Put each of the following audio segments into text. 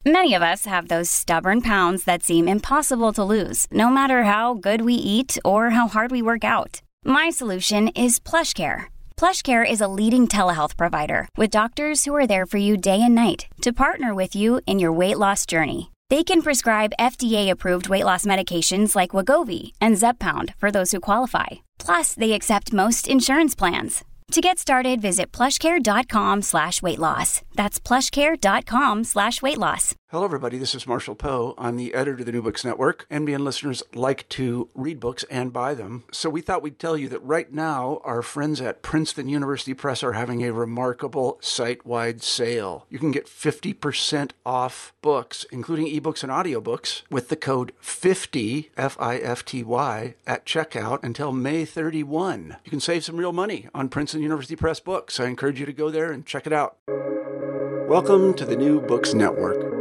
Many of us have those stubborn pounds that seem impossible to lose, no matter how good we eat or how hard we work out. My solution is PlushCare. PlushCare is a leading telehealth provider with doctors who are there for you day and night to partner with you in your weight loss journey. They can prescribe FDA-approved weight loss medications like Wegovy and Zepbound for those who qualify. Plus, they accept most insurance plans. To get started, visit plushcare.com/weight loss. That's plushcare.com/weight loss. Hello, everybody. This is Marshall Poe. I'm the editor of the New Books Network. NBN listeners like to read books and buy them. So we thought we'd tell you that right now, our friends at Princeton University Press are having a remarkable site-wide sale. You can get 50% off books, including ebooks and audiobooks, with the code 50, F-I-F-T-Y, at checkout until May 31. You can save some real money on Princeton University Press books. I encourage you to go there and check it out. Welcome to the New Books Network.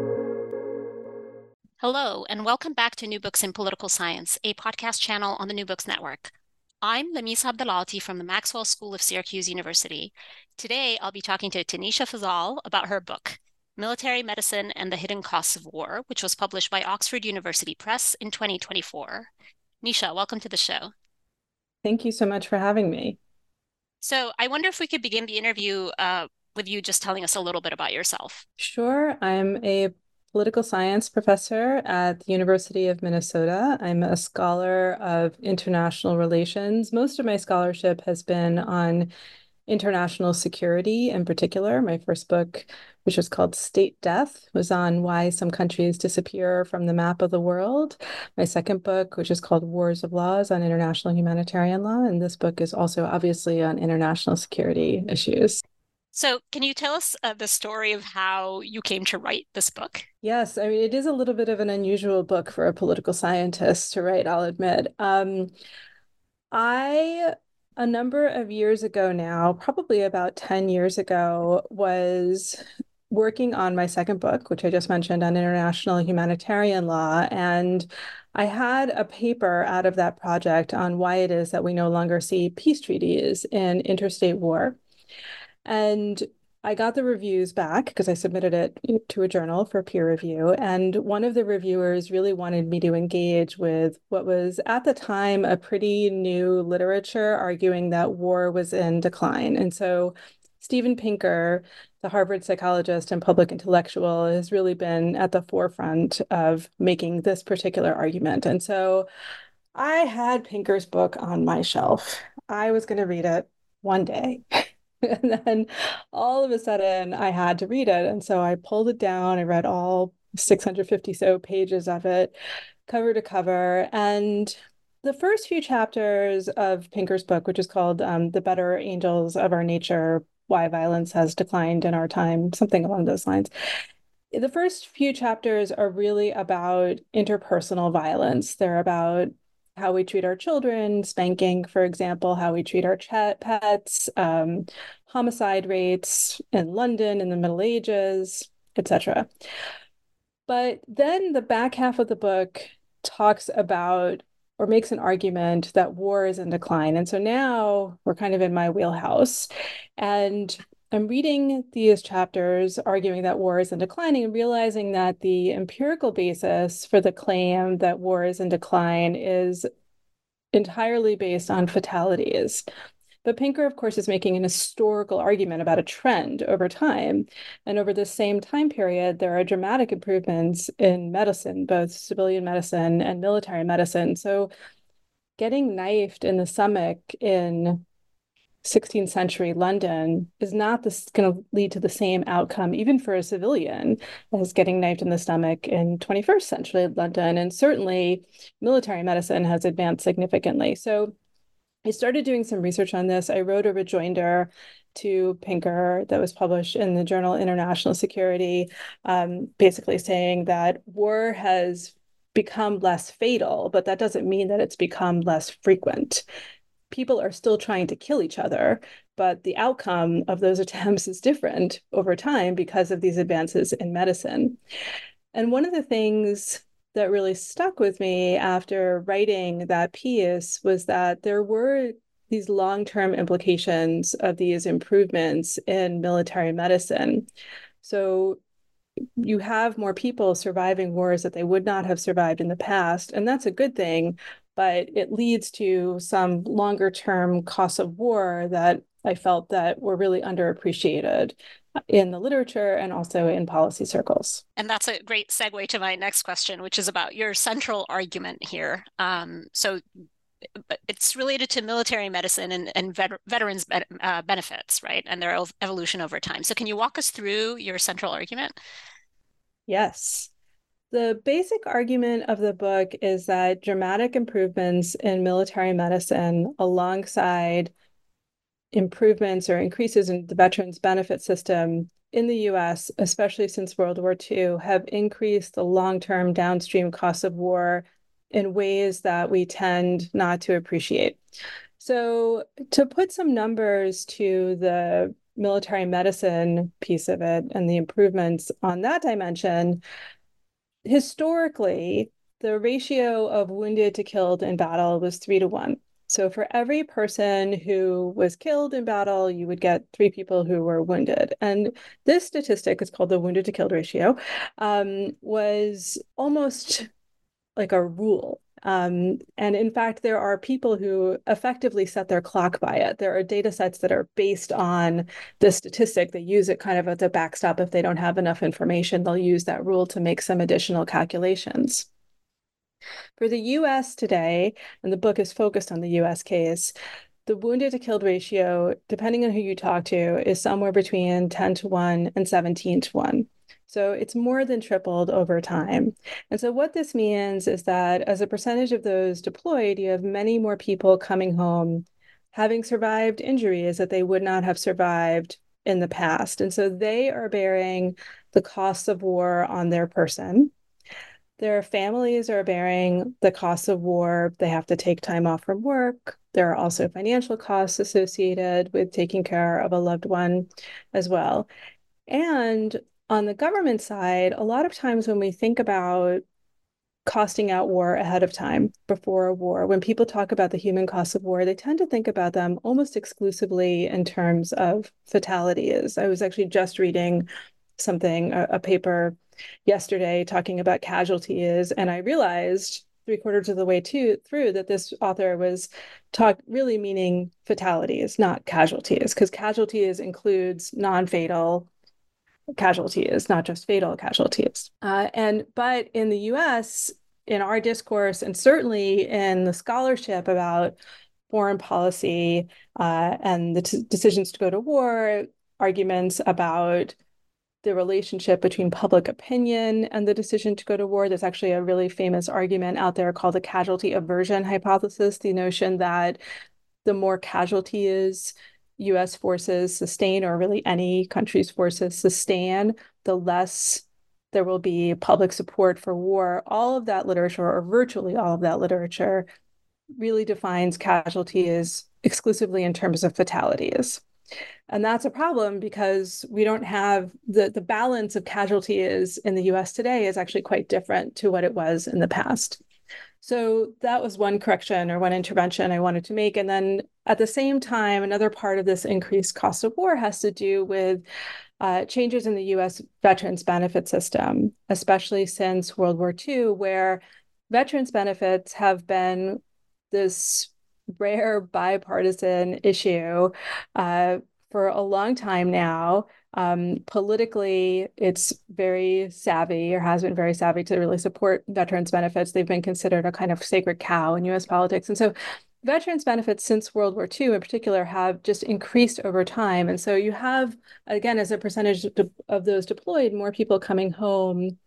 Hello, and welcome back to New Books in Political Science, a podcast channel on the New Books Network. I'm Lamisa Abdelalty from the Maxwell School of Syracuse University. Today, I'll be talking to Tanisha Fazal about her book, Military Medicine and the Hidden Costs of War, which was published by Oxford University Press in 2024. Nisha, welcome to the show. Thank you so much for having me. So I wonder if we could begin the interview with you just telling us a little bit about yourself. Sure. I'm a political science professor at the University of Minnesota. I'm a scholar of international relations. Most of my scholarship has been on international security in particular. My first book, which was called State Death, was on why some countries disappear from the map of the world. My second book, which is called Wars of Laws, on international humanitarian law. And this book is also obviously on international security issues. So can you tell us the story of how you came to write this book? Yes, I mean, it is a little bit of an unusual book for a political scientist to write, I'll admit. A number of years ago now, probably about 10 years ago, was working on my second book, which I just mentioned, on international humanitarian law. And I had a paper out of that project on why it is that we no longer see peace treaties in interstate war. And I got the reviews back because I submitted it to a journal for peer review. And one of the reviewers really wanted me to engage with what was at the time a pretty new literature arguing that war was in decline. And so Steven Pinker, the Harvard psychologist and public intellectual, has really been at the forefront of making this particular argument. And so I had Pinker's book on my shelf. I was going to read it one day. And then all of a sudden I had to read it. And so I pulled it down. I read all 650 so pages of it, cover to cover. And the first few chapters of Pinker's book, which is called The Better Angels of Our Nature, Why Violence Has Declined in Our Time, something along those lines. The first few chapters are really about interpersonal violence. They're about how we treat our children, spanking, for example, how we treat our pets, homicide rates in London in the Middle Ages, etc. But then the back half of the book talks about or makes an argument that war is in decline. And so now we're kind of in my wheelhouse. And I'm reading these chapters arguing that war is in declining and realizing that the empirical basis for the claim that war is in decline is entirely based on fatalities. But Pinker, of course, is making an historical argument about a trend over time. And over the same time period, there are dramatic improvements in medicine, both civilian medicine and military medicine. So getting knifed in the stomach in 16th century London is not going to lead to the same outcome, even for a civilian, as getting knifed in the stomach in 21st century London. And certainly military medicine has advanced significantly. So I started doing some research on this. I wrote a rejoinder to Pinker that was published in the journal International Security, basically saying that war has become less fatal, but that doesn't mean that it's become less frequent. People are still trying to kill each other, but the outcome of those attempts is different over time because of these advances in medicine. And one of the things that really stuck with me after writing that piece was that there were these long-term implications of these improvements in military medicine. So you have more people surviving wars that they would not have survived in the past, and that's a good thing, but it leads to some longer term costs of war that I felt that were really underappreciated in the literature and also in policy circles. And that's a great segue to my next question, which is about your central argument here. So it's related to military medicine and veterans benefits, right? And their evolution over time. So can you walk us through your central argument? Yes. The basic argument of the book is that dramatic improvements in military medicine alongside improvements or increases in the veterans benefit system in the US, especially since World War II, have increased the long-term downstream costs of war in ways that we tend not to appreciate. So to put some numbers to the military medicine piece of it and the improvements on that dimension, historically, the ratio of wounded to killed in battle was 3-1. So for every person who was killed in battle, you would get 3 people who were wounded. And this statistic is called the wounded to killed ratio, was almost like a rule. And in fact, there are people who effectively set their clock by it. There are data sets that are based on the statistic. They use it kind of as a backstop. If they don't have enough information, they'll use that rule to make some additional calculations. For the US today, and the book is focused on the US case, the wounded to killed ratio, depending on who you talk to, is somewhere between 10-1 and 17-1. So it's more than tripled over time. And so what this means is that as a percentage of those deployed, you have many more people coming home having survived injuries that they would not have survived in the past. And so they are bearing the costs of war on their person. Their families are bearing the costs of war. They have to take time off from work. There are also financial costs associated with taking care of a loved one as well. And on the government side, a lot of times when we think about costing out war ahead of time, before a war, when people talk about the human costs of war, they tend to think about them almost exclusively in terms of fatalities. I was actually just reading something, a paper yesterday talking about casualties, and I realized 3/4 of the way through that this author was really meaning fatalities, not casualties, because casualties includes non-fatal casualties, not just fatal casualties. But in the US, in our discourse, and certainly in the scholarship about foreign policy and the decisions to go to war, arguments about the relationship between public opinion and the decision to go to war. There's actually a really famous argument out there called the casualty aversion hypothesis, the notion that the more casualties US forces sustain, or really any country's forces sustain, the less there will be public support for war. All of that literature, or virtually all of that literature, really defines casualties exclusively in terms of fatalities. And that's a problem because we don't have the balance of casualties in the US today is actually quite different to what it was in the past. So that was one correction or one intervention I wanted to make. And then at the same time, another part of this increased cost of war has to do with changes in the US veterans benefit system, especially since World War II, where veterans benefits have been this rare bipartisan issue for a long time now. Politically, it's very savvy, or has been very savvy, to really support veterans benefits. They've been considered a kind of sacred cow in US politics. And so veterans benefits since World War II in particular have just increased over time. And so you have, again, as a percentage of those deployed, more people coming home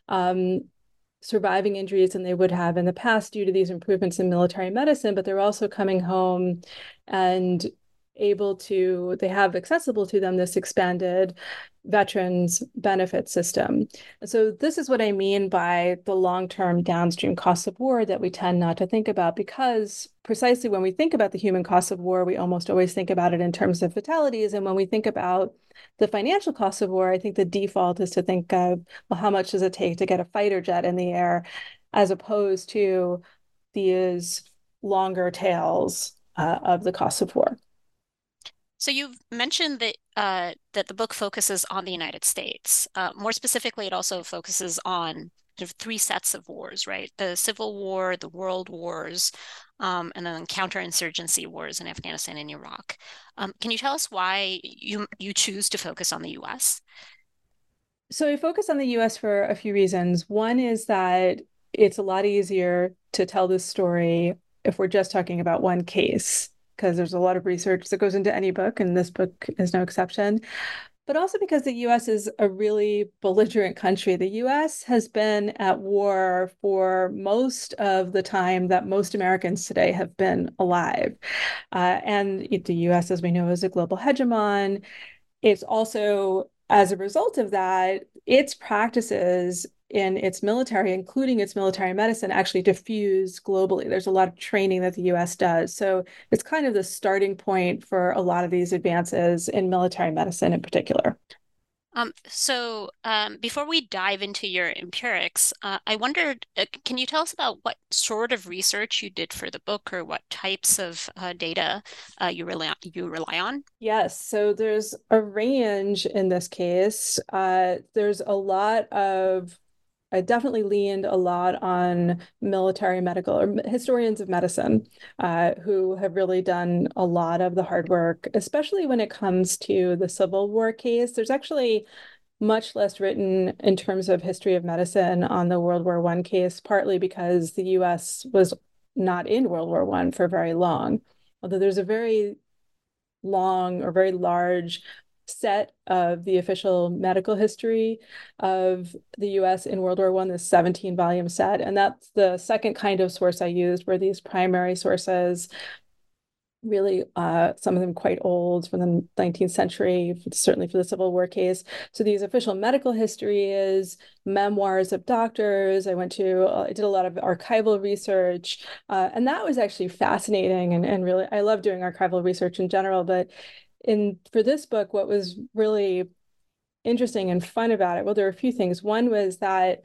surviving injuries than they would have in the past due to these improvements in military medicine, but they're also coming home and they have accessible to them this expanded veterans benefit system. And so this is what I mean by the long-term downstream costs of war that we tend not to think about, because precisely when we think about the human costs of war, we almost always think about it in terms of fatalities. And when we think about the financial costs of war, I think the default is to think of, well, how much does it take to get a fighter jet in the air, as opposed to these longer tails of the costs of war. So you've mentioned that the book focuses on the United States. More specifically, it also focuses on sort of three sets of wars, right? The Civil War, the World Wars, and then counterinsurgency wars in Afghanistan and Iraq. Can you tell us why you choose to focus on the U.S.? So I focus on the US for a few reasons. One is that it's a lot easier to tell this story if we're just talking about one case, because there's a lot of research that goes into any book, and this book is no exception. But also because the US is a really belligerent country. The US has been at war for most of the time that most Americans today have been alive. And the US, as we know, is a global hegemon. It's also, as a result of that, its practices in its military, including its military medicine, actually diffuse globally. There's a lot of training that the US does. So it's kind of the starting point for a lot of these advances in military medicine in particular. Before we dive into your empirics, I wondered, can you tell us about what sort of research you did for the book, or what types of data you rely on? Yes, so there's a range in this case. There's a lot of I definitely leaned a lot on military medical or historians of medicine who have really done a lot of the hard work, especially when it comes to the Civil War case. There's actually much less written in terms of history of medicine on the World War I case, partly because the US was not in World War I for very long. Although there's a very long or very large set of the official medical history of the US in World War I, this 17-volume set. And that's the second kind of source I used, were these primary sources, really some of them quite old from the 19th century, certainly for the Civil War case. So these official medical histories, memoirs of doctors. I did a lot of archival research, and that was actually fascinating and really, I love doing archival research in general, but for this book, what was really interesting and fun about it, well, there are a few things. One was that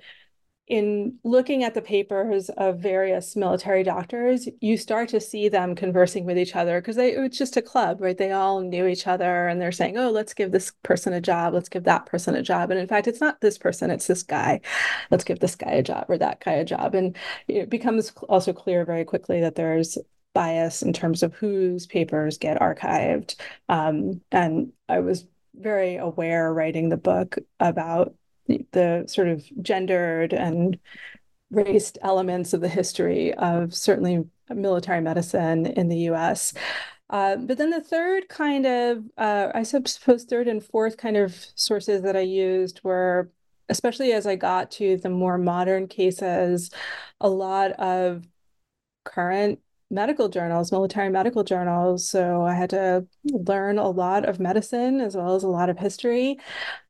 in looking at the papers of various military doctors, you start to see them conversing with each other because it's just a club, right? They all knew each other and they're saying, oh, let's give this person a job. Let's give that person a job. And in fact, it's not this person, it's this guy. Let's give this guy a job or that guy a job. And it becomes also clear very quickly that there's bias in terms of whose papers get archived. And I was very aware writing the book about the sort of gendered and raced elements of the history of certainly military medicine in the US. But then the third kind of, I suppose, third and fourth kind of sources that I used were, especially as I got to the more modern cases, a lot of current medical journals, military medical journals. So I had to learn a lot of medicine as well as a lot of history.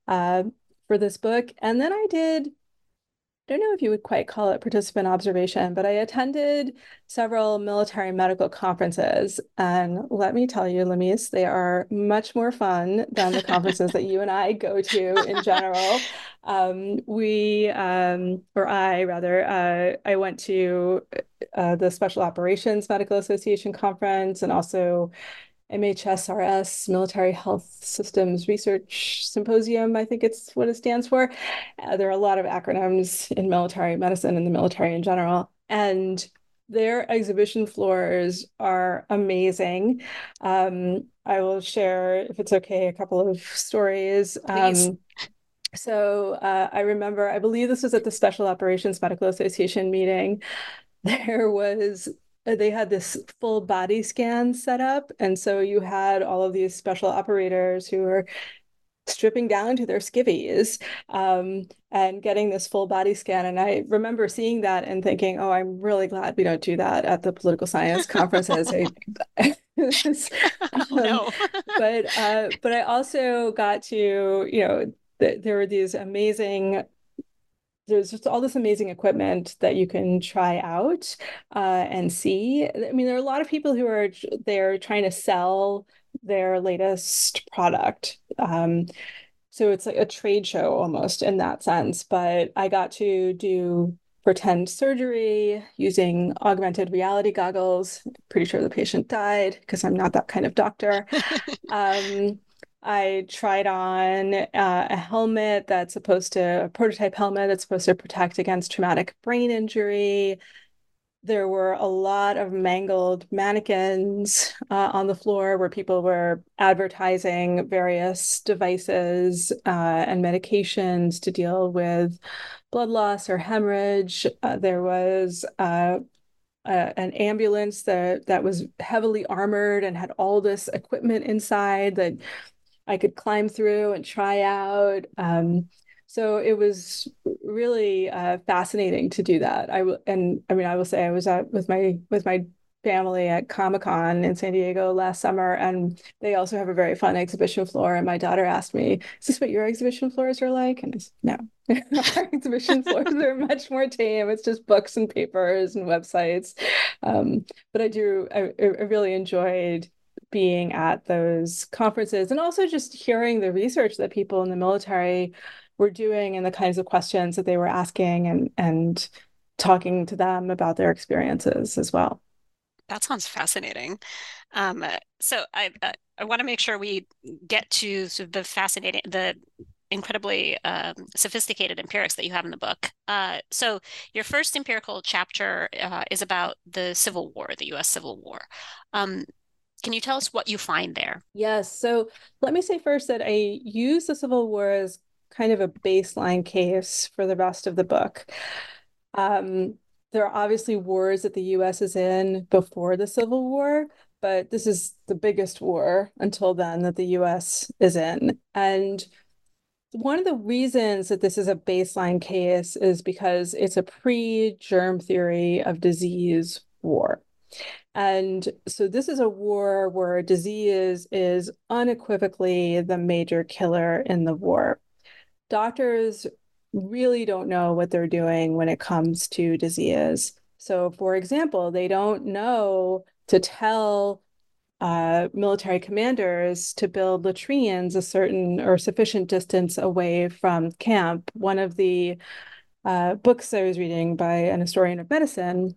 For this book. And then I don't know if you would quite call it participant observation, but I attended several military medical conferences. And let me tell you, Lamis, they are much more fun than the conferences that you and I go to in general. Or I rather, I went to the Special Operations Medical Association conference and also MHSRS, Military Health Systems Research Symposium, I think it's what it stands for. There are a lot of acronyms in military medicine and the military in general. And their exhibition floors are amazing. I will share, if it's okay, a couple of stories. Please. I remember, I believe this was at the Special Operations Medical Association meeting. There was they had this full body scan set up. And so you had all of these special operators who were stripping down to their skivvies and getting this full body scan. And I remember seeing that and thinking, oh, I'm really glad we don't do that at the political science conferences. No. But I also got to, there were these amazing there's just all this amazing equipment that you can try out and see. I mean, there are a lot of people who are they're trying to sell their latest product. So it's like a trade show almost in that sense. But I got to do pretend surgery using augmented reality goggles. Pretty sure the patient died because I'm not that kind of doctor. I tried on a helmet a prototype helmet that's supposed to protect against traumatic brain injury. There were a lot of mangled mannequins on the floor where people were advertising various devices and medications to deal with blood loss or hemorrhage. There was an ambulance that was heavily armored and had all this equipment inside that I could climb through and try out. So it was really fascinating to do that. I will say I was out with my family at Comic-Con in San Diego last summer, and they also have a very fun exhibition floor. And my daughter asked me, "Is this what your exhibition floors are like?" And I said, "No, our exhibition floors are much more tame. It's just books and papers and websites." But I really enjoyed being at those conferences and also just hearing the research that people in the military were doing and the kinds of questions that they were asking and talking to them about their experiences as well. That sounds fascinating. So I want to make sure we get to sort of the incredibly sophisticated empirics that you have in the book. So your first empirical chapter is about the Civil War, the U.S. Civil War. Can you tell us what you find there? Yes. So let me say first that I use the Civil War as kind of a baseline case for the rest of the book. There are obviously wars that the US is in before the Civil War, but this is the biggest war until then that the US is in. And one of the reasons that this is a baseline case is because it's a pre-germ theory of disease war. And so this is a war where disease is unequivocally the major killer in the war. Doctors really don't know what they're doing when it comes to disease. So, for example, they don't know to tell military commanders to build latrines a certain or sufficient distance away from camp. One of the books I was reading by an historian of medicine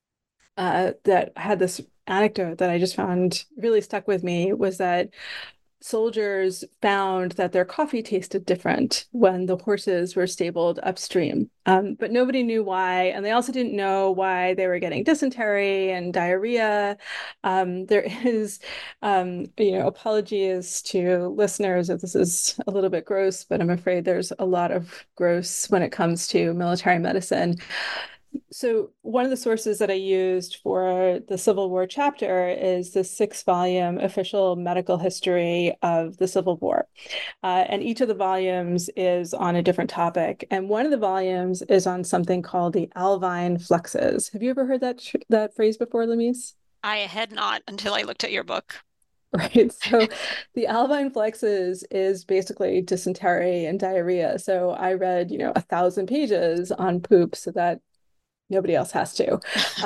that had this anecdote that I just found really stuck with me was that soldiers found that their coffee tasted different when the horses were stabled upstream. But nobody knew why. And they also didn't know why they were getting dysentery and diarrhea. There is, apologies to listeners if this is a little bit gross, but I'm afraid there's a lot of gross when it comes to military medicine. So one of the sources that I used for the Civil War chapter is the 6-volume official medical history of the Civil War. And each of the volumes is on a different topic. And one of the volumes is on something called the Alvine fluxes. Have you ever heard that phrase before, Lamise? I had not until I looked at your book. Right. So the Alvine fluxes is basically dysentery and diarrhea. So I read, 1,000 pages on poop so that nobody else has to.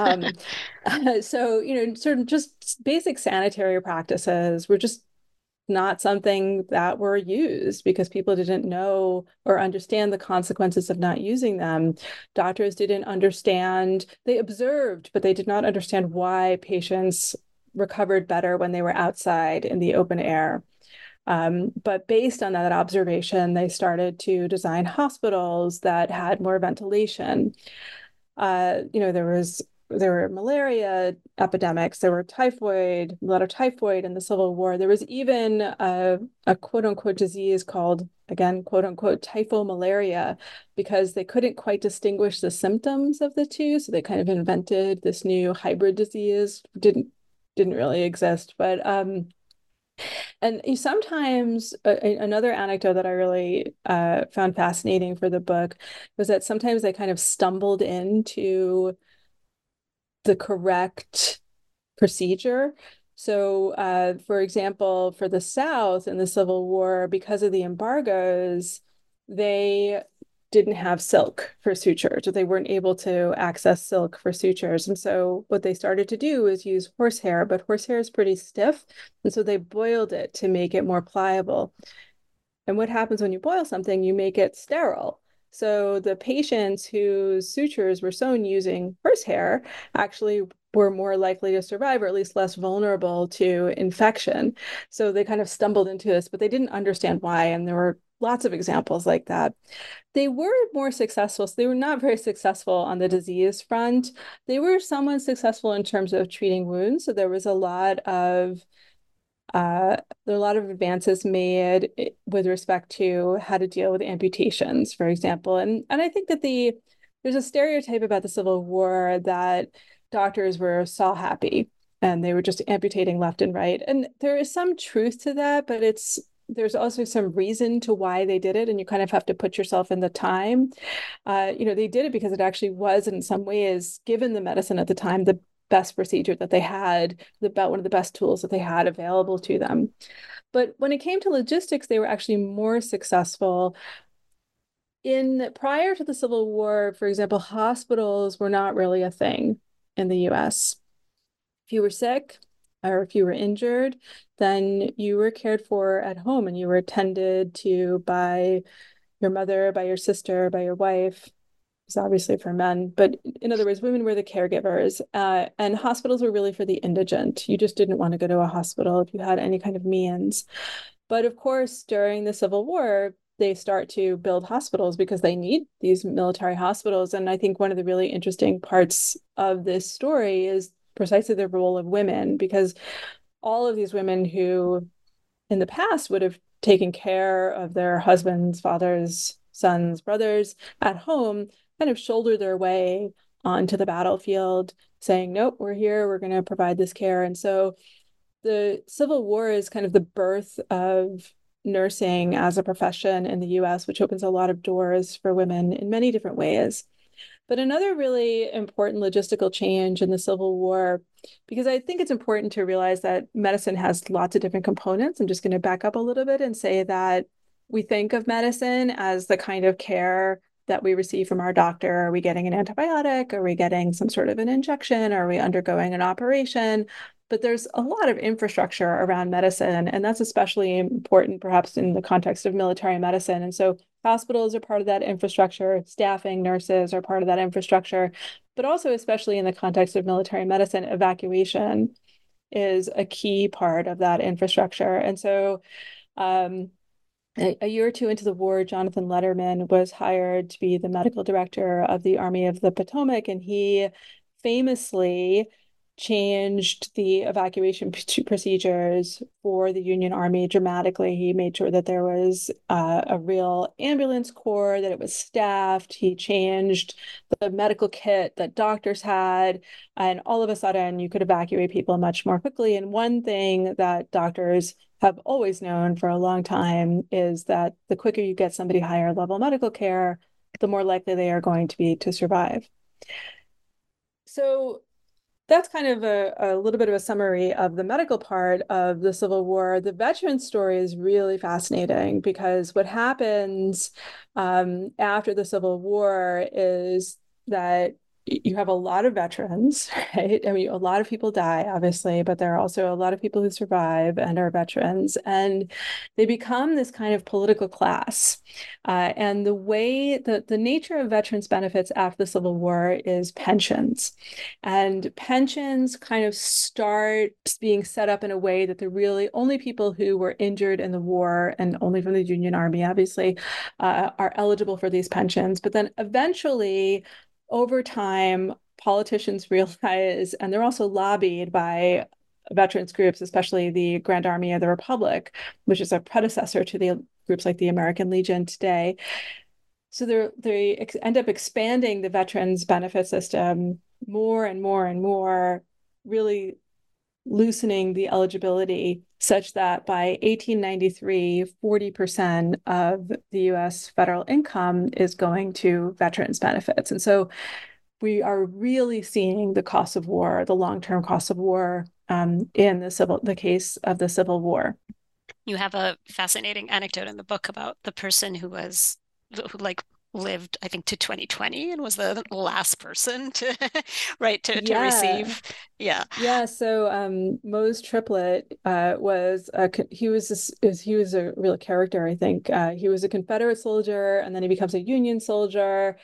So, sort of just basic sanitary practices were just not something that were used because people didn't know or understand the consequences of not using them. Doctors didn't understand, they observed, but they did not understand why patients recovered better when they were outside in the open air. But based on that observation, they started to design hospitals that had more ventilation. There were malaria epidemics, there were a lot of typhoid in the Civil War. There was even a quote unquote disease called, again, quote unquote, typhomalaria, because they couldn't quite distinguish the symptoms of the two. So they kind of invented this new hybrid disease, didn't really exist. But and sometimes another anecdote that I really found fascinating for the book was that sometimes they kind of stumbled into the correct procedure. So, for example, for the South in the Civil War, because of the embargoes, they didn't have silk for sutures, or they weren't able to access silk for sutures. And so what they started to do is use horsehair, but horsehair is pretty stiff. And so they boiled it to make it more pliable. And what happens when you boil something? You make it sterile. So the patients whose sutures were sewn using horsehair actually were more likely to survive, or at least less vulnerable to infection. So they kind of stumbled into this, but they didn't understand why. And there were lots of examples like that. They were more successful. So they were not very successful on the disease front. They were somewhat successful in terms of treating wounds. So there was a lot of there are a lot of advances made with respect to how to deal with amputations, for example. And I think that there's a stereotype about the Civil War that doctors were saw happy and they were just amputating left and right. And there is some truth to that, but there's also some reason to why they did it, and you kind of have to put yourself in the time. They did it because it actually was, in some ways, given the medicine at the time, the best procedure that they had, one of the best tools that they had available to them. But when it came to logistics, they were actually more successful. Prior to the Civil War, for example, hospitals were not really a thing in the US. If you were sick or if you were injured, then you were cared for at home and you were attended to by your mother, by your sister, by your wife. It's obviously for men, but in other words, women were the caregivers, and hospitals were really for the indigent. You just didn't want to go to a hospital if you had any kind of means. But of course, during the Civil War, they start to build hospitals because they need these military hospitals. And I think one of the really interesting parts of this story is precisely the role of women, because all of these women who in the past would have taken care of their husbands, fathers, sons, brothers at home kind of shoulder their way onto the battlefield, saying, nope, we're here, we're going to provide this care. And so the Civil War is kind of the birth of nursing as a profession in the US, which opens a lot of doors for women in many different ways. But another really important logistical change in the Civil War, because I think it's important to realize that medicine has lots of different components. I'm just going to back up a little bit and say that we think of medicine as the kind of care that we receive from our doctor. Are we getting an antibiotic? Are we getting some sort of an injection? Are we undergoing an operation? But there's a lot of infrastructure around medicine, and that's especially important perhaps in the context of military medicine. And so hospitals are part of that infrastructure, staffing, nurses are part of that infrastructure, but also especially in the context of military medicine, evacuation is a key part of that infrastructure. And so a year or two into the war, Jonathan Letterman was hired to be the medical director of the Army of the Potomac, and he famously changed the evacuation procedures for the Union Army dramatically. He made sure that there was a real ambulance corps, that it was staffed. He changed the medical kit that doctors had, and all of a sudden you could evacuate people much more quickly. And one thing that doctors have always known for a long time is that the quicker you get somebody higher level medical care, the more likely they are going to be to survive. So that's kind of a little bit of a summary of the medical part of the Civil War. The veteran story is really fascinating because what happens after the Civil War is that you have a lot of veterans, right? I mean, a lot of people die, obviously, but there are also a lot of people who survive and are veterans, and they become this kind of political class. And the nature of veterans benefits after the Civil War is pensions. And pensions kind of start being set up in a way that the really only people who were injured in the war, and only from the Union Army, obviously, are eligible for these pensions. But then eventually, over time, politicians realize, and they're also lobbied by veterans groups, especially the Grand Army of the Republic, which is a predecessor to the groups like the American Legion today. So they end up expanding the veterans benefit system more and more and more, really loosening the eligibility such that by 1893, 40% of the US federal income is going to veterans benefits. And so we are really seeing the cost of war, the long-term cost of war in the case of the Civil War. You have a fascinating anecdote in the book about the person who like lived, I think, to 2020 and was the last person to right to Yeah. receive. Yeah. Yeah, so Mose Triplett he was he was a real character, I think. He was a Confederate soldier, and then he becomes a Union soldier,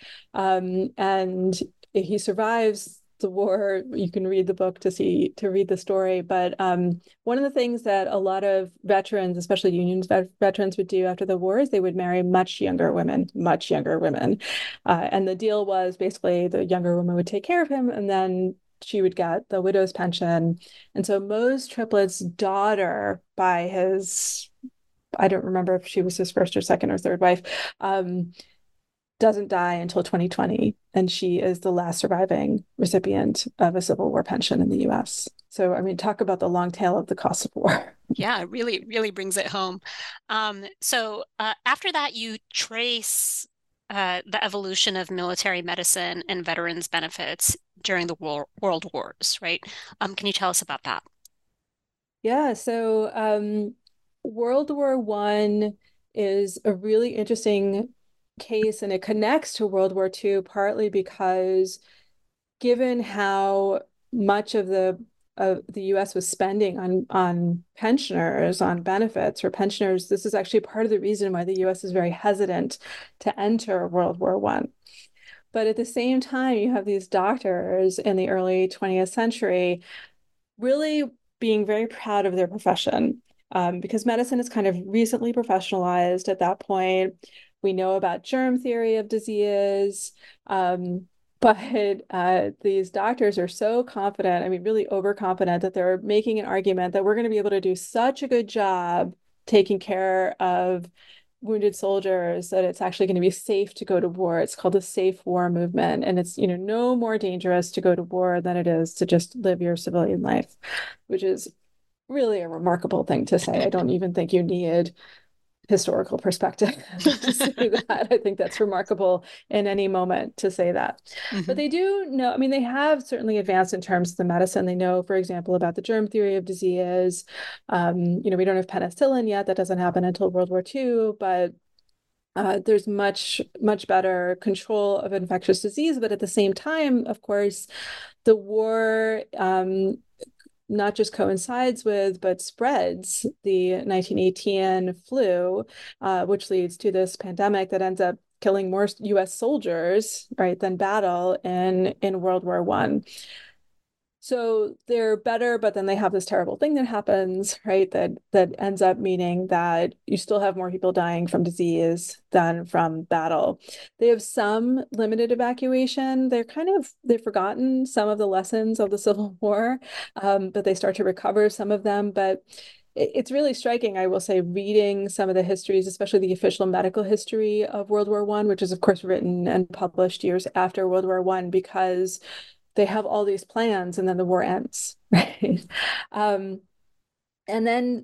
and he survives the war. You can read the book to read the story. But one of the things that a lot of veterans, especially Union veterans, would do after the war is they would marry much younger women, and the deal was basically the younger woman would take care of him, and then she would get the widow's pension. And so Mose Triplett's daughter, by his, I don't remember if she was his first or second or third wife, um, doesn't die until 2020. And she is the last surviving recipient of a Civil War pension in the US. So, I mean, talk about the long tail of the cost of war. Yeah, it really, really brings it home. So after that, you trace the evolution of military medicine and veterans benefits during the world wars, right? Can you tell us about that? Yeah, so World War One is a really interesting case, and it connects to World War Two partly because given how much of the US was spending on pensioners, on benefits for pensioners, this is actually part of the reason why the US is very hesitant to enter World War One. But at the same time, you have these doctors in the early 20th century really being very proud of their profession, because medicine is kind of recently professionalized at that point. We know about germ theory of disease. But these doctors are so confident, I mean, really overconfident, that they're making an argument that we're going to be able to do such a good job taking care of wounded soldiers that it's actually going to be safe to go to war. It's called the safe war movement. And it's, no more dangerous to go to war than it is to just live your civilian life, which is really a remarkable thing to say. I don't even think you need historical perspective to say that. I think that's remarkable in any moment to say that. But Mhm. they do know, I mean, they have certainly advanced in terms of the medicine. They know, for example, about the germ theory of disease. We don't have penicillin yet. That doesn't happen until World War II, but there's much better control of infectious disease. But at the same time, of course, the war not just coincides with, but spreads the 1918 flu, which leads to this pandemic that ends up killing more U.S. soldiers, right, than battle in World War One. So they're better, but then they have this terrible thing that happens, right? That ends up meaning that you still have more people dying from disease than from battle. They have some limited evacuation. They've forgotten some of the lessons of the Civil War, but they start to recover some of them. But it's really striking, I will say, reading some of the histories, especially the official medical history of World War One, which is of course written and published years after World War One, because they have all these plans and then the war ends, right? Um, and then,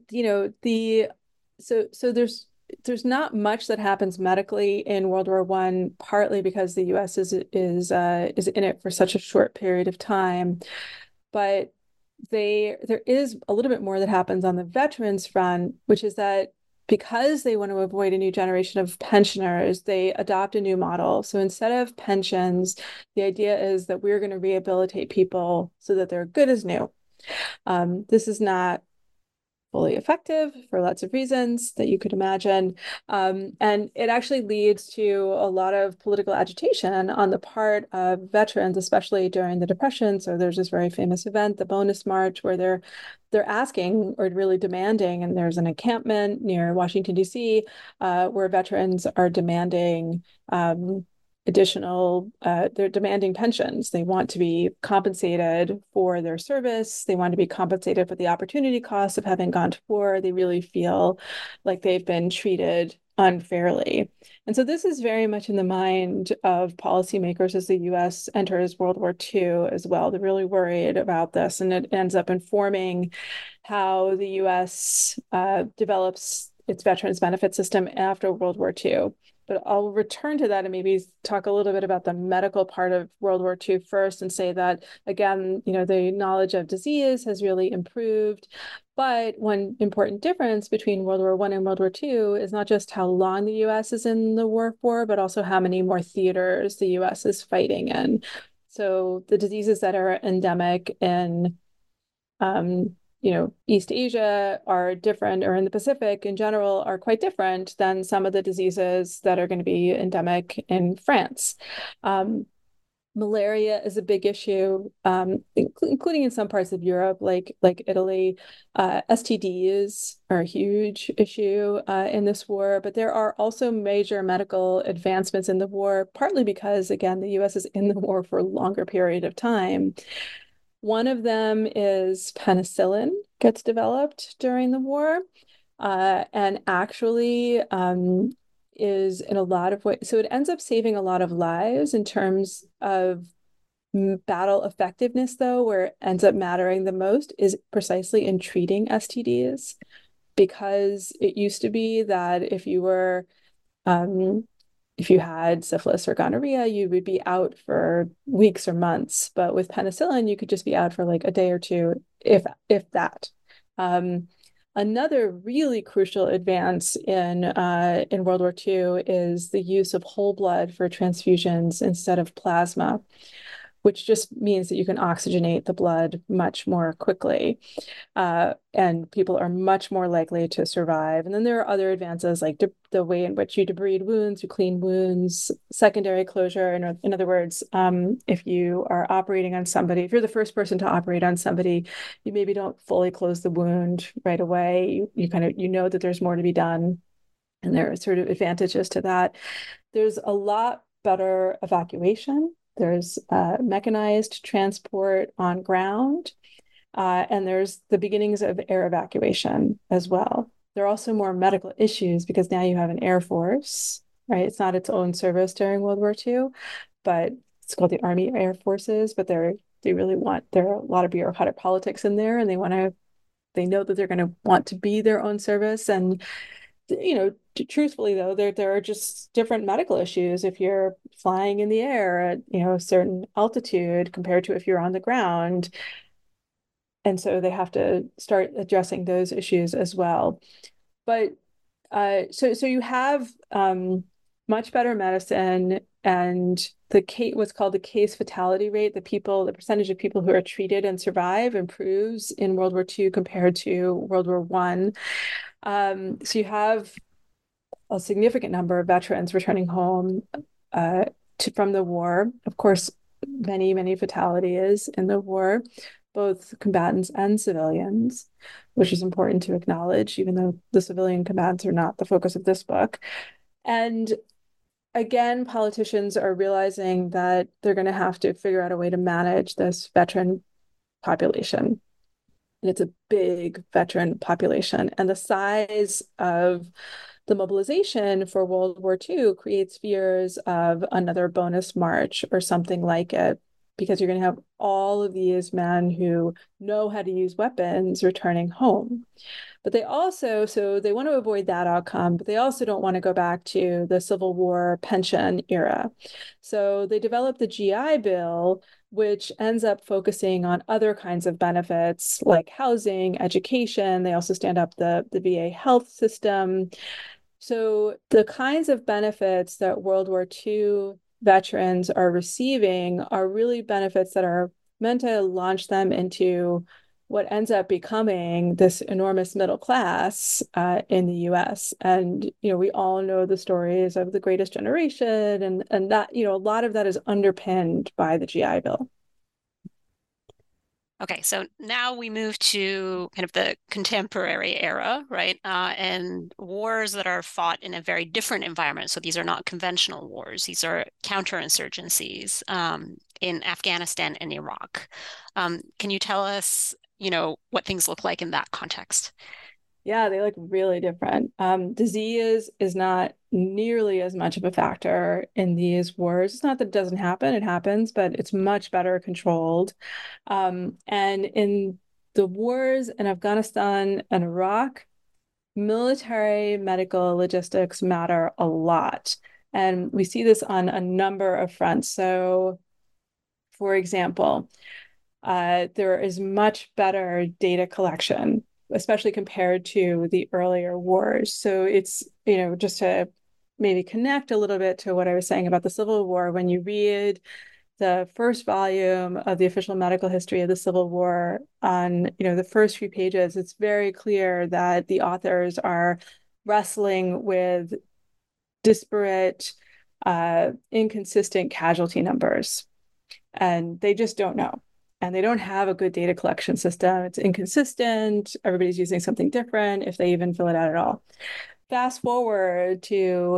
so there's not much that happens medically in World War One, partly because the US is in it for such a short period of time. But there is a little bit more that happens on the veterans front, which is that because they want to avoid a new generation of pensioners, they adopt a new model. So instead of pensions, the idea is that we're going to rehabilitate people so that they're good as new. This is not fully effective for lots of reasons that you could imagine. And it actually leads to a lot of political agitation on the part of veterans, especially during the Depression. So there's this very famous event, the Bonus March, where they're asking or really demanding, and there's an encampment near Washington, D.C., where veterans are demanding they're demanding pensions. They want to be compensated for their service. They want to be compensated for the opportunity cost of having gone to war. They really feel like they've been treated unfairly. And so this is very much in the mind of policymakers as the US enters World War II as well. They're really worried about this, and it ends up informing how the US develops its veterans benefit system after World War II. But I'll return to that and maybe talk a little bit about the medical part of World War II first and say that, again, the knowledge of disease has really improved. But one important difference between World War I and World War II is not just how long the US is in the war for, but also how many more theaters the US is fighting in. So the diseases that are endemic in East Asia are different, or in the Pacific in general are quite different than some of the diseases that are going to be endemic in France. Malaria is a big issue, including in some parts of Europe, like Italy. STDs are a huge issue in this war, but there are also major medical advancements in the war, partly because, again, the U.S. is in the war for a longer period of time. One of them is penicillin gets developed during the war, and actually is in a lot of ways. So it ends up saving a lot of lives in terms of battle effectiveness, though, where it ends up mattering the most is precisely in treating STDs, because it used to be that if you had syphilis or gonorrhea, you would be out for weeks or months. But with penicillin, you could just be out for like a day or two, if that. Another really crucial advance in World War II is the use of whole blood for transfusions instead of plasma, which just means that you can oxygenate the blood much more quickly. And people are much more likely to survive. And then there are other advances like the way in which you debride wounds, you clean wounds, secondary closure. In other words, if you are operating on somebody, if you're the first person to operate on somebody, you maybe don't fully close the wound right away. You kind of, that there's more to be done. And there are sort of advantages to that. There's a lot better evacuation. There's mechanized transport on ground. And there's the beginnings of air evacuation as well. There are also more medical issues because now you have an Air Force, right? It's not its own service during World War II, but it's called the Army Air Forces. But there are a lot of bureaucratic politics in there, and they know that they're going to want to be their own service. And truthfully, though, there are just different medical issues if you're flying in the air at a certain altitude compared to if you're on the ground. And so they have to start addressing those issues as well. But so you have much better medicine, and what's called the case fatality rate, the percentage of people who are treated and survive improves in World War II compared to World War I. So you have a significant number of veterans returning home from the war. Of course, many fatalities in the war, both combatants and civilians, which is important to acknowledge, even though the civilian combatants are not the focus of this book. And again, politicians are realizing that they're going to have to figure out a way to manage this veteran population. And it's a big veteran population. And the size of the mobilization for World War II creates fears of another bonus march or something like it, because you're going to have all of these men who know how to use weapons returning home. But they want to avoid that outcome, but they also don't want to go back to the Civil War pension era. So they developed the GI Bill, which ends up focusing on other kinds of benefits like housing, education. They also stand up the VA health system. So the kinds of benefits that World War II veterans are receiving are really benefits that are meant to launch them into what ends up becoming this enormous middle class in the US. And, we all know the stories of the Greatest Generation, and that, a lot of that is underpinned by the GI Bill. Okay, so now we move to kind of the contemporary era, right? And wars that are fought in a very different environment. So these are not conventional wars. These are counterinsurgencies in Afghanistan and Iraq. Can you tell us, what things look like in that context? Yeah, they look really different. Disease is not nearly as much of a factor in these wars. It's not that it doesn't happen, it happens, but it's much better controlled. And in the wars in Afghanistan and Iraq, military medical logistics matter a lot. And we see this on a number of fronts. So, for example, there is much better data collection, especially compared to the earlier wars. So it's, just to maybe connect a little bit to what I was saying about the Civil War, when you read the first volume of the official medical history of the Civil War, on, the first few pages, it's very clear that the authors are wrestling with disparate, inconsistent casualty numbers, and they just don't know. And they don't have a good data collection system. It's inconsistent. Everybody's using something different, if they even fill it out at all. Fast forward to,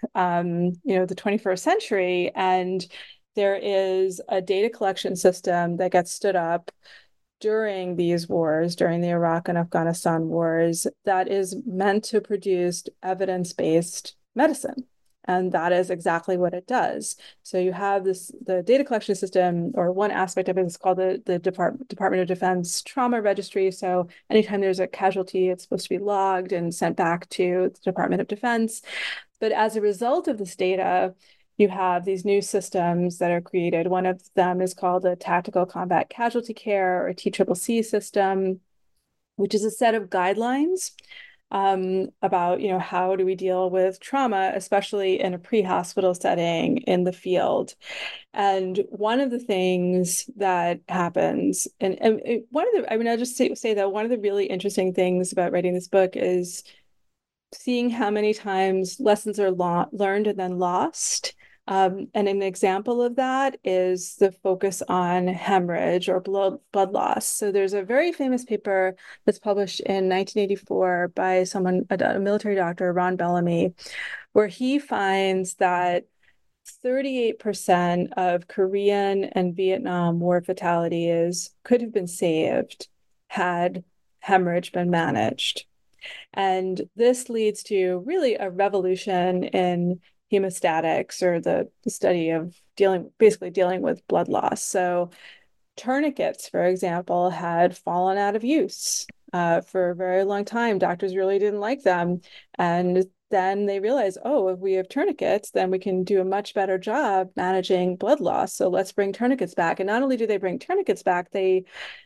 the 21st century, and there is a data collection system that gets stood up during these wars, during the Iraq and Afghanistan wars, that is meant to produce evidence-based medicine. And that is exactly what it does. So you have the data collection system, or one aspect of it is called the Department of Defense Trauma Registry. So anytime there's a casualty, it's supposed to be logged and sent back to the Department of Defense. But as a result of this data, you have these new systems that are created. One of them is called a Tactical Combat Casualty Care, or TCCC system, which is a set of guidelines about, how do we deal with trauma, especially in a pre-hospital setting in the field. And one of the things that happens, and I'll just say that one of the really interesting things about writing this book is seeing how many times lessons are learned and then lost. And an example of that is the focus on hemorrhage or blood loss. So there's a very famous paper that's published in 1984 by a military doctor, Ron Bellamy, where he finds that 38% of Korean and Vietnam War fatalities could have been saved had hemorrhage been managed. And this leads to really a revolution in hemostatics, or the study of dealing with blood loss. So tourniquets, for example, had fallen out of use for a very long time. Doctors really didn't like them. And then they realized, oh, if we have tourniquets, then we can do a much better job managing blood loss. So let's bring tourniquets back. And not only do they bring tourniquets back, they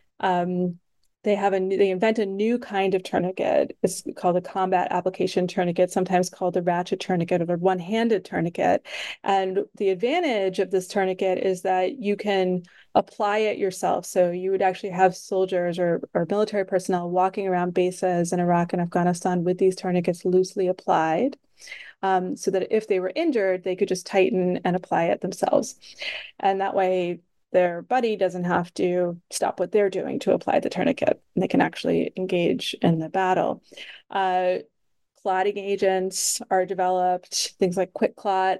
invent a new kind of tourniquet. It's called a combat application tourniquet, sometimes called the ratchet tourniquet or the one-handed tourniquet. And the advantage of this tourniquet is that you can apply it yourself. So you would actually have soldiers or military personnel walking around bases in Iraq and Afghanistan with these tourniquets loosely applied, so that if they were injured, they could just tighten and apply it themselves. And that way, their buddy doesn't have to stop what they're doing to apply the tourniquet, and they can actually engage in the battle. Clotting agents are developed, things like QuikClot.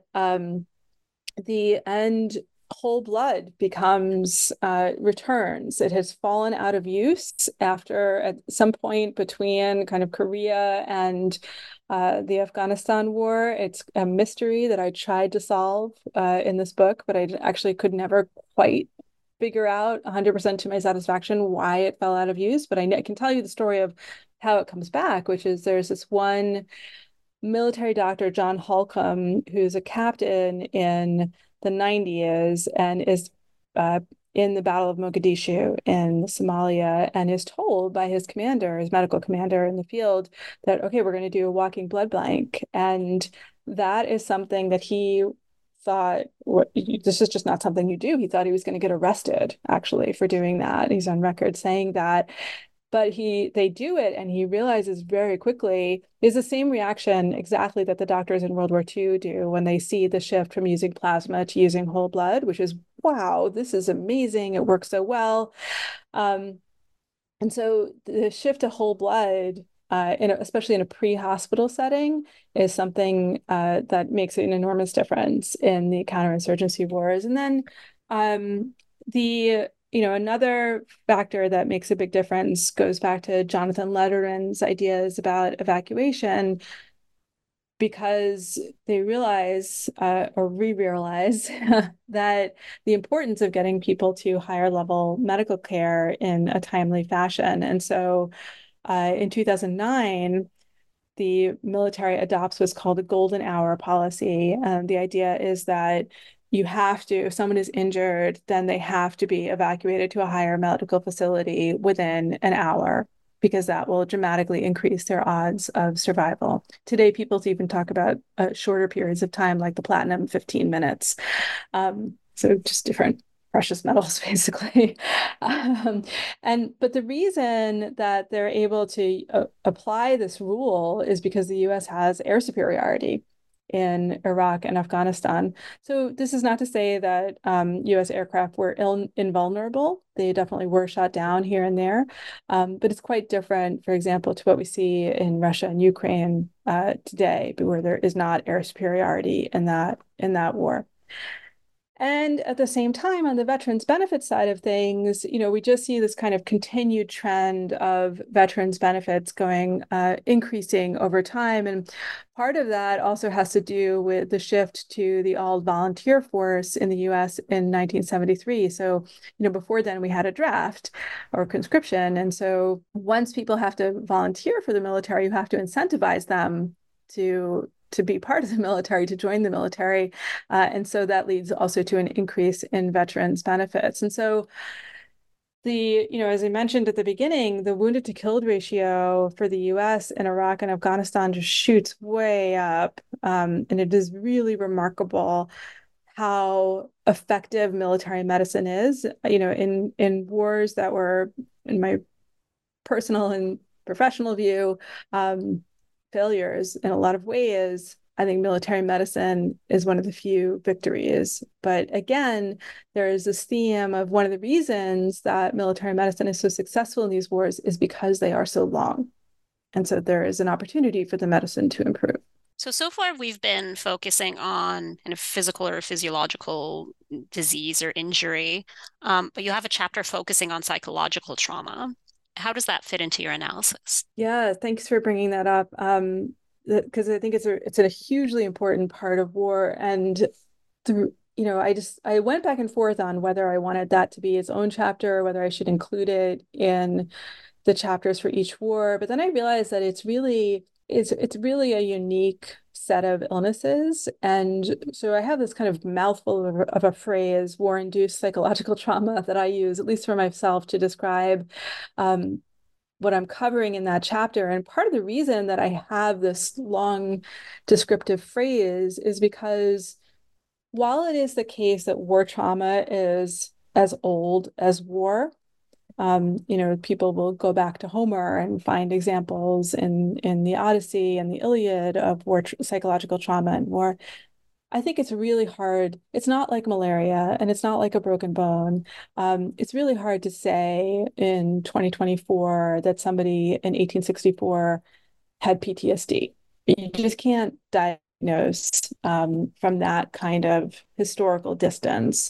And whole blood returns. It has fallen out of use at some point between kind of Korea and the Afghanistan war. It's a mystery that I tried to solve in this book, but I actually could never quite figure out 100% to my satisfaction why it fell out of use. But I can tell you the story of how it comes back, which is there's this one military doctor, John Holcomb, who's a captain in the 90s and is in the Battle of Mogadishu in Somalia, and is told by his medical commander in the field, that, okay, we're going to do a walking blood bank. And that is something that he thought, this is just not something you do. He thought he was going to get arrested, actually, for doing that. He's on record saying that. But they do it, and he realizes very quickly is the same reaction exactly that the doctors in World War II do when they see the shift from using plasma to using whole blood, which is, wow, this is amazing. It works so well. And so the shift to whole blood, especially in a pre-hospital setting, is something that makes an enormous difference in the counterinsurgency wars. And then another factor that makes a big difference goes back to Jonathan Letterman's ideas about evacuation, because they realize or re-realize that the importance of getting people to higher level medical care in a timely fashion. And so in 2009, the military adopts what's called a golden hour policy. The idea is that you have to, if someone is injured, then they have to be evacuated to a higher medical facility within an hour, because that will dramatically increase their odds of survival. Today, people even talk about shorter periods of time, like the platinum 15 minutes. So just different precious metals, basically. But the reason that they're able to apply this rule is because the US has air superiority in Iraq and Afghanistan. So this is not to say that US aircraft were invulnerable. They definitely were shot down here and there. But it's quite different, for example, to what we see in Russia and Ukraine today, where there is not air superiority in that war. And at the same time, on the veterans benefits side of things, we just see this kind of continued trend of veterans benefits increasing over time. And part of that also has to do with the shift to the all volunteer force in the US in 1973. So, before then we had a draft or conscription. And so once people have to volunteer for the military, you have to incentivize them to be part of the military, to join the military. And so that leads also to an increase in veterans benefits. And so as I mentioned at the beginning, the wounded to killed ratio for the US and Iraq and Afghanistan just shoots way up. And it is really remarkable how effective military medicine is. In wars that were, in my personal and professional view, failures in a lot of ways, I think military medicine is one of the few victories. But again, there is this theme of one of the reasons that military medicine is so successful in these wars is because they are so long. And so there is an opportunity for the medicine to improve. So far we've been focusing on kind of physical or physiological disease or injury, but you have a chapter focusing on psychological trauma. How does that fit into your analysis? Yeah, thanks for bringing that up. Because I think it's a hugely important part of war. And I went back and forth on whether I wanted that to be its own chapter, or whether I should include it in the chapters for each war. But then I realized that it's really a unique set of illnesses. And so I have this kind of mouthful of a phrase, war-induced psychological trauma, that I use, at least for myself, to describe what I'm covering in that chapter. And part of the reason that I have this long descriptive phrase is because while it is the case that war trauma is as old as war, people will go back to Homer and find examples in the Odyssey and the Iliad of psychological trauma and war. I think it's really hard. It's not like malaria and it's not like a broken bone. It's really hard to say in 2024 that somebody in 1864 had PTSD. You just can't diagnose from that kind of historical distance.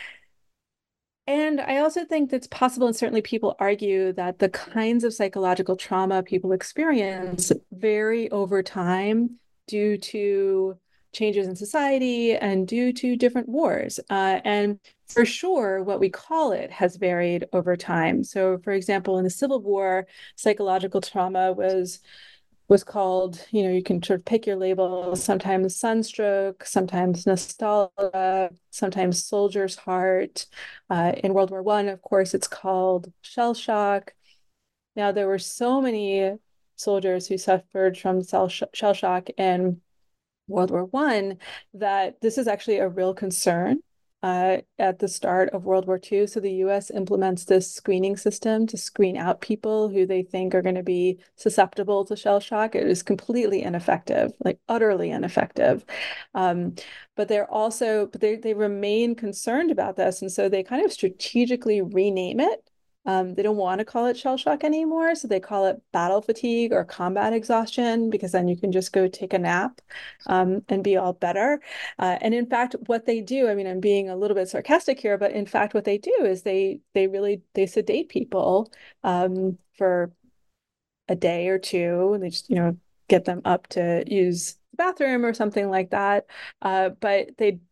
And I also think that's possible, and certainly people argue that the kinds of psychological trauma people experience vary over time due to changes in society and due to different wars. And for sure, what we call it has varied over time. So, for example, in the Civil War, psychological trauma was called, you can sort of pick your label, sometimes sunstroke, sometimes nostalgia, sometimes soldier's heart. In World War I, of course, it's called shell shock. Now, there were so many soldiers who suffered from shell shock in World War I that this is actually a real concern. At the start of World War II. So the US implements this screening system to screen out people who they think are going to be susceptible to shell shock. It is completely ineffective, like utterly ineffective. But they remain concerned about this. And so they kind of strategically rename it. They don't want to call it shell shock anymore. So they call it battle fatigue or combat exhaustion, because then you can just go take a nap and be all better. And in fact, what they do, I mean, I'm being a little bit sarcastic here, but in fact, what they do is they sedate people for a day or two, and they just, get them up to use the bathroom or something like that. But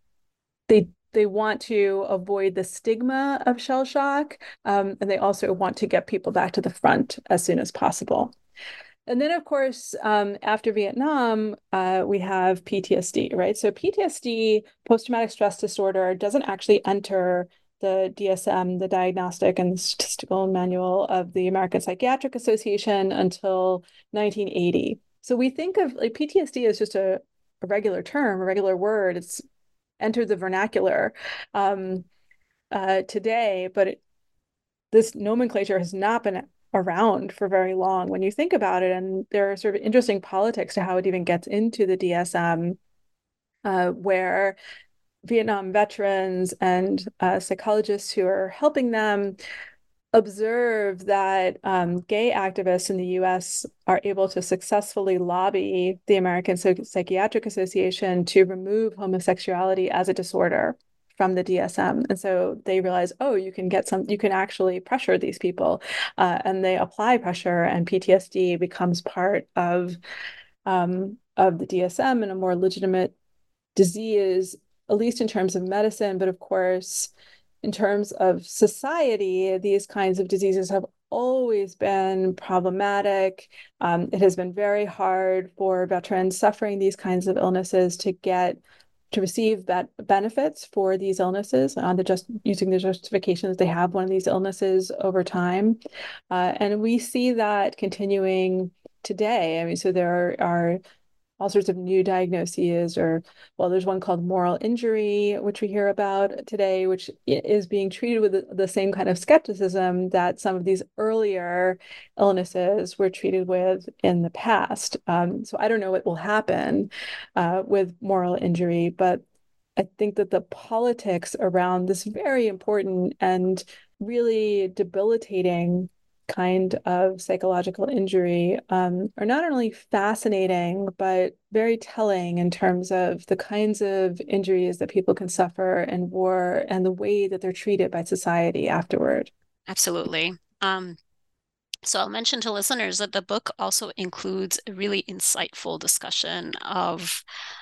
they want to avoid the stigma of shell shock, and they also want to get people back to the front as soon as possible. And then, of course, after Vietnam, we have PTSD, right? So PTSD, post-traumatic stress disorder, doesn't actually enter the DSM, the Diagnostic and Statistical Manual of the American Psychiatric Association, until 1980. So we think of like PTSD as just a regular term, a regular word. It's entered the vernacular today, but this nomenclature has not been around for very long when you think about it. And there are sort of interesting politics to how it even gets into the DSM, where Vietnam veterans and psychologists who are helping them observe that gay activists in the US are able to successfully lobby the American Psychiatric Association to remove homosexuality as a disorder from the DSM. And so they realize, oh, you can actually pressure these people. And they apply pressure, and PTSD becomes part of the DSM and a more legitimate disease, at least in terms of medicine. But of course, in terms of society, these kinds of diseases have always been problematic. It has been very hard for veterans suffering these kinds of illnesses to receive benefits for these illnesses on just using the justification that they have one of these illnesses over time. And we see that continuing today. I mean, so there are all sorts of new diagnoses, or, well, there's one called moral injury, which we hear about today, which is being treated with the same kind of skepticism that some of these earlier illnesses were treated with in the past. So I don't know what will happen with moral injury, but I think that the politics around this very important and really debilitating kind of psychological injury are not only fascinating, but very telling in terms of the kinds of injuries that people can suffer in war and the way that they're treated by society afterward. Absolutely. So I'll mention to listeners that the book also includes a really insightful discussion of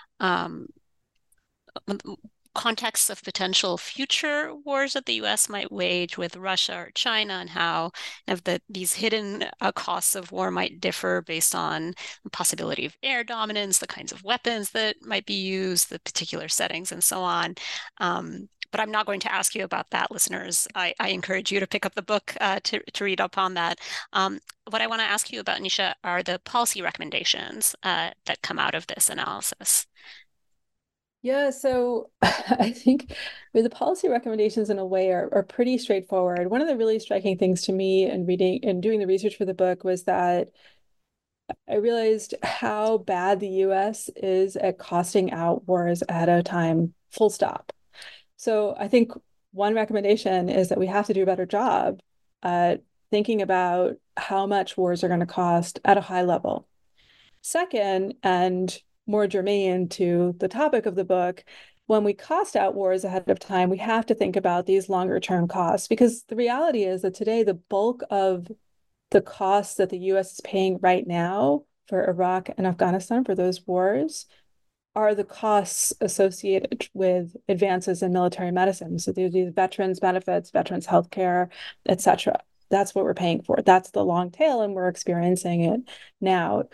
contexts of potential future wars that the U.S. might wage with Russia or China, and how these hidden costs of war might differ based on the possibility of air dominance, the kinds of weapons that might be used, the particular settings, and so on. But I'm not going to ask you about that, listeners. I encourage you to pick up the book to read up on that. What I want to ask you about, Nisha, are the policy recommendations that come out of this analysis. Yeah, so I think the policy recommendations in a way are pretty straightforward. One of the really striking things to me in reading and doing the research for the book was that I realized how bad the US is at costing out wars ahead of time, full stop. So I think one recommendation is that we have to do a better job at thinking about how much wars are going to cost at a high level. Second, and more germane to the topic of the book, when we cost out wars ahead of time, we have to think about these longer term costs, because the reality is that today the bulk of the costs that the US is paying right now for Iraq and Afghanistan, for those wars, are the costs associated with advances in military medicine. So these veterans benefits, veterans healthcare, et cetera. That's what we're paying for. That's the long tail, and we're experiencing it now.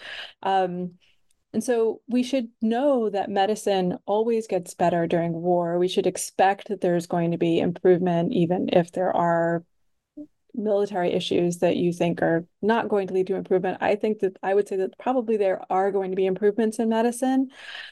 And so we should know that medicine always gets better during war. We should expect that there's going to be improvement, even if there are military issues that you think are not going to lead to improvement. I would say that probably there are going to be improvements in medicine.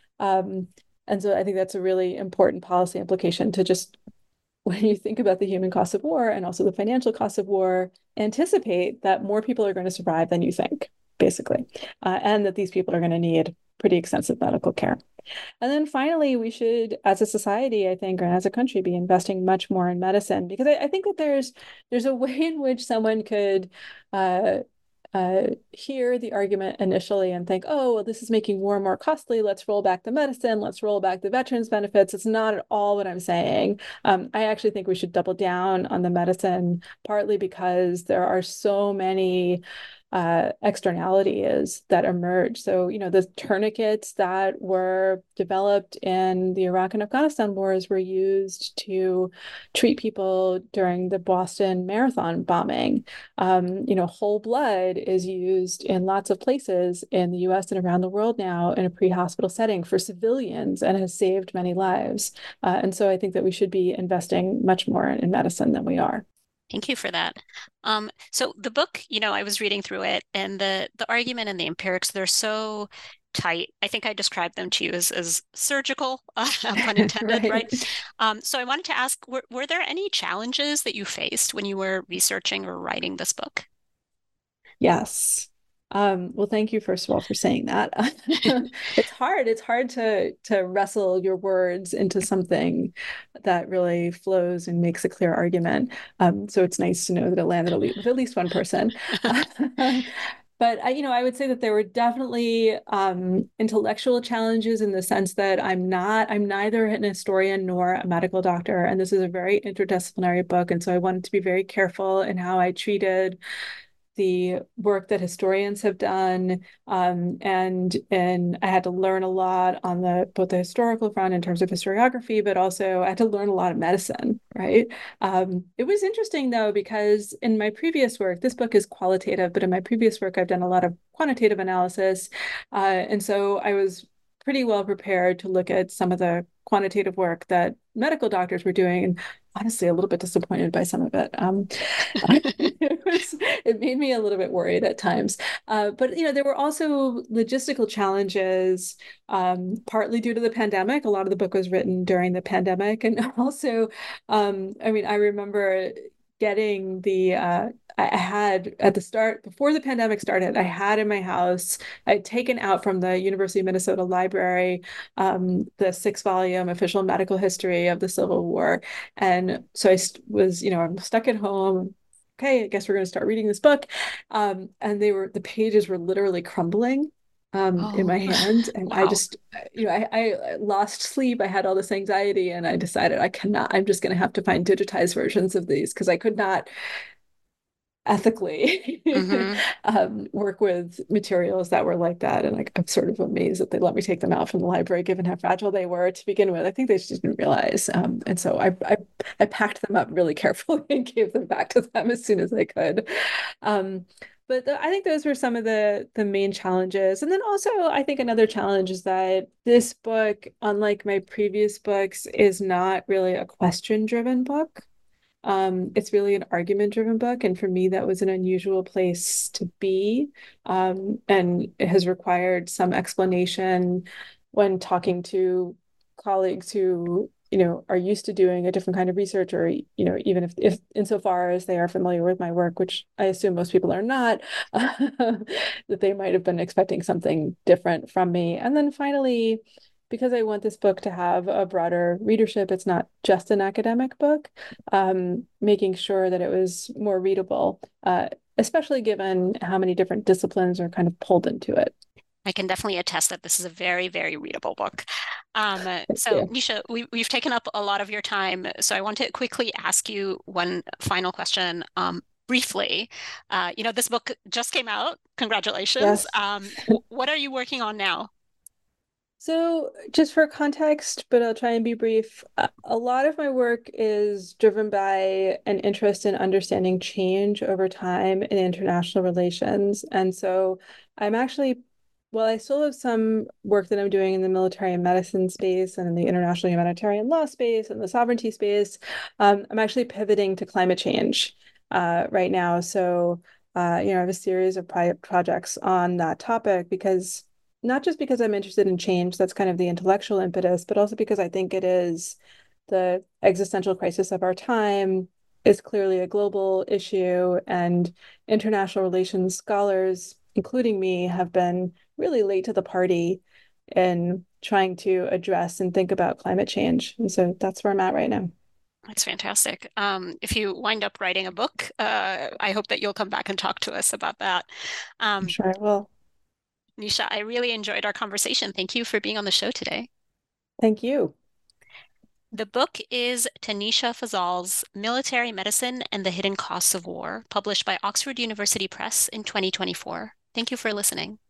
And so I think that's a really important policy implication to just, when you think about the human cost of war and also the financial cost of war, anticipate that more people are going to survive than you think, basically, and that these people are going to need pretty extensive medical care. And then finally, we should, as a society, I think, or as a country, be investing much more in medicine, because I think that there's a way in which someone could hear the argument initially and think, oh, well, this is making war more costly. Let's roll back the medicine. Let's roll back the veterans benefits. It's not at all what I'm saying. I actually think we should double down on the medicine, partly because there are so many externality is that emerged. So, the tourniquets that were developed in the Iraq and Afghanistan wars were used to treat people during the Boston Marathon bombing. Whole blood is used in lots of places in the US and around the world now in a pre-hospital setting for civilians and has saved many lives. And so I think that we should be investing much more in medicine than we are. Thank you for that. So the book, I was reading through it, and the argument and the empirics, they're so tight. I think I described them to you as surgical, pun intended, right? So I wanted to ask, were there any challenges that you faced when you were researching or writing this book? Yes. Well, thank you, first of all, for saying that. It's hard. It's hard to wrestle your words into something that really flows and makes a clear argument. So it's nice to know that it landed with at least one person. But I would say that there were definitely intellectual challenges in the sense that I'm neither an historian nor a medical doctor, and this is a very interdisciplinary book, and so I wanted to be very careful in how I treated the work that historians have done, and I had to learn a lot on both the historical front in terms of historiography, but also I had to learn a lot of medicine, right? It was interesting though, because in my previous work, this book is qualitative, but in my previous work, I've done a lot of quantitative analysis, and so I was pretty well prepared to look at some of the quantitative work that medical doctors were doing, and honestly a little bit disappointed by some of it. It made me a little bit worried at times. But there were also logistical challenges, partly due to the pandemic. A lot of the book was written during the pandemic, and also, I remember getting I had at the start, before the pandemic started, I had in my house, I'd taken out from the University of Minnesota Library the 6-volume official medical history of the Civil War. And so I'm stuck at home. Okay, I guess we're going to start reading this book. And the pages were literally crumbling in my hands. And Wow. I just, I lost sleep. I had all this anxiety, and I decided I'm just going to have to find digitized versions of these because I could not ethically work with materials that were like that. And I'm sort of amazed that they let me take them out from the library, given how fragile they were to begin with. I think they just didn't realize. And so I packed them up really carefully and gave them back to them as soon as I could. But I think those were some of the main challenges. And then also, I think another challenge is that this book, unlike my previous books, is not really a question-driven book. It's really an argument-driven book, and for me, that was an unusual place to be. And it has required some explanation when talking to colleagues who, are used to doing a different kind of research, or, even if insofar as they are familiar with my work, which I assume most people are not, that they might have been expecting something different from me. And then finally, because I want this book to have a broader readership, it's not just an academic book, making sure that it was more readable, especially given how many different disciplines are kind of pulled into it. I can definitely attest that this is a very, very readable book. So, Nisha, we've taken up a lot of your time, so I want to quickly ask you one final question. Briefly, this book just came out. Congratulations. Yes. What are you working on now? So, just for context, but I'll try and be brief, a lot of my work is driven by an interest in understanding change over time in international relations. And so I'm actually, well, I still have some work that I'm doing in the military and medicine space and in the international humanitarian law space and the sovereignty space. I'm actually pivoting to climate change right now. So, I have a series of projects on that topic because not just because I'm interested in change, that's kind of the intellectual impetus, but also because I think it is the existential crisis of our time, is clearly a global issue, and international relations scholars, including me, have been really late to the party in trying to address and think about climate change. And so that's where I'm at right now. That's fantastic. If you wind up writing a book, I hope that you'll come back and talk to us about that. I'm sure I will. Nisha, I really enjoyed our conversation. Thank you for being on the show today. Thank you. The book is Tanisha Fazal's Military Medicine and the Hidden Costs of War, published by Oxford University Press in 2024. Thank you for listening.